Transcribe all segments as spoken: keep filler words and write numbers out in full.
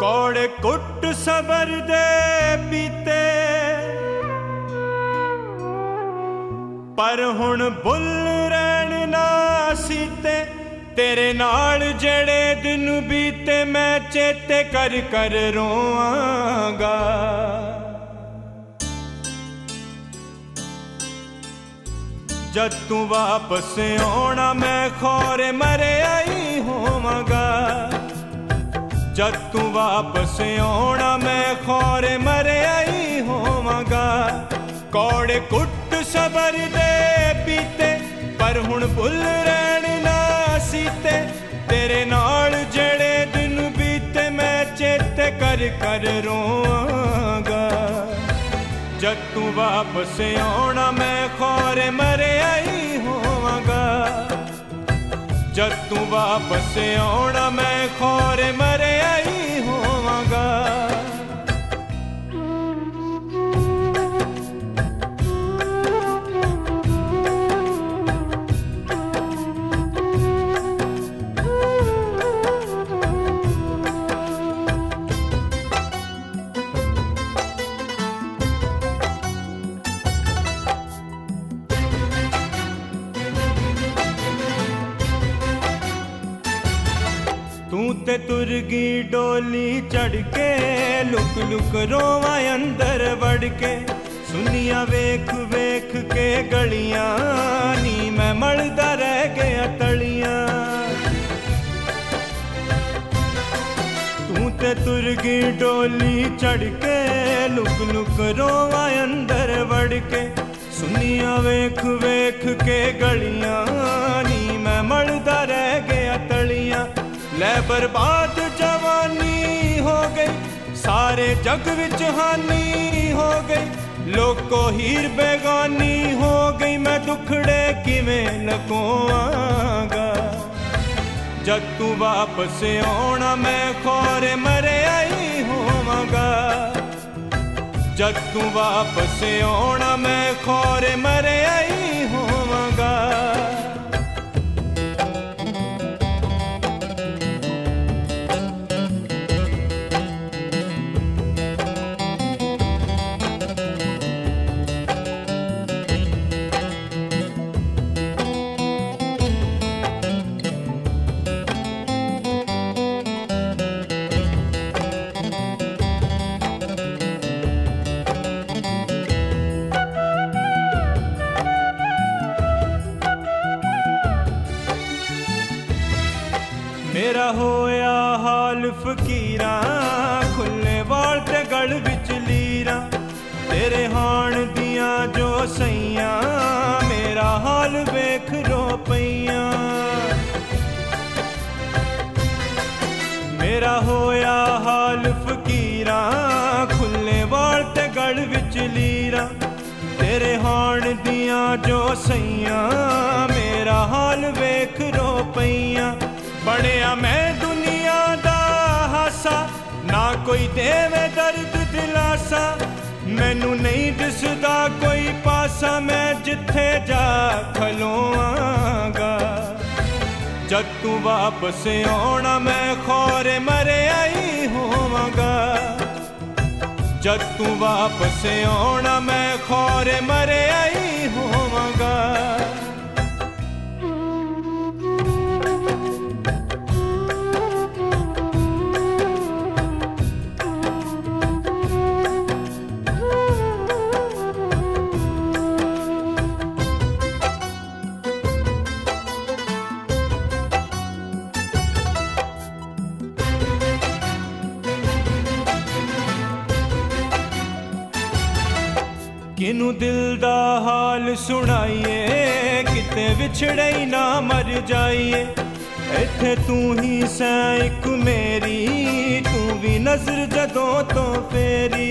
कौड़े कुट सबर दे पीते पर हुण बुल रैन ना सीते तेरे नाल जेड़े दिन बीते मैं चेते कर कर रोआंगा। जद तू वापस आना मैं खौरे मरे आई होवांगा। जद तू वापस आना मैं खौरे मरे आई होवांगा। कौड़े कुट सबर दे पीते पर हुण भुल रैन ना सीते तेरे नाल जेड़े दिन बीते मैं चेते कर कर रोआंगा। जद तू वापस आना मैं खौरे मरे आई होवांगा। जद तू वापस आना मैं खौरे मरे आई होवांगा। तू ते तुर गई डोली चढ़ के लुक लुक रोवा अंदर वड़ के सुनिया वेख वेख के गलियां नी मैं मलदा रह गया तलियां। तू ते तुर गई डोली चढ़ के लुक लुक रोवा अंदर वड़ के सुनिया वेख वेख के गलियां नी मैं मलदा रह गया तलियां। ले बर्बाद जवानी हो गई सारे जग विच हानी हो गई लोको हीर बेगानी हो गई मैं दुखड़े किवें लकोआंगा। जद तू वापस आना मैं खौरे मरे आई होवांगा। जद तू वापस आना मैं खौरे मरे आई होवांगा। मेरा होया हाल फकीरा खुले वाल ते गल विच लीरा तेरे हाण दियां जो सैयां मेरा हाल वेख रो पईयां। मेरा होया हाल फकीरा खुले वाल ते गल विच लीरा तेरे हाण दियां जो सैयां मेरा हाल वेख रो पईयां। बड़िया मैं दुनिया दा हासा ना कोई देवे दर्द दिलासा मैनू नहीं दिसदा कोई पासा मैं जिथे जा खलोआंगा। जद तू वापस आना मैं खौरे मरे आई होवांगा। जद तू वापस आना मैं खौरे मरे आई होवांगा। किनू दिल दा हाल सुनाइए किते विछड़े ही ना मर जाइए। इत्थे तू ही सै इक मेरी तू भी नजर जदों तो फेरी।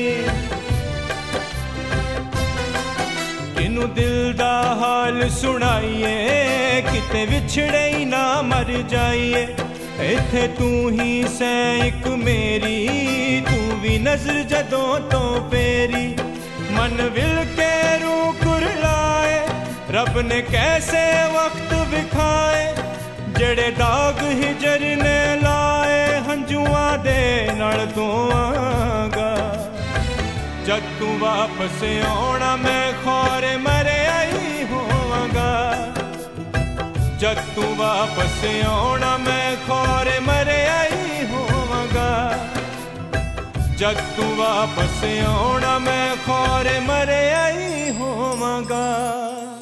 किनू दिल दा हाल सुनाइए किते विछड़े ही ना मर जाइए। इत्थे तू ही सै इक मेरी तू भी नजर जदों तो फेरी। मन विल के रू कुरलाए रब ने कैसे वक्त विखाए जेड़े दाग हिजर ने लाए हंजुआं दे नाल कदों आगा। जद तू वापस आना मैं खौरे मरे आई होवांगा। जद तू वापस आना मैं खौरे मरे आई होवांगा। जद तू वापस आना मैं खौरे मरे आई होवांगा।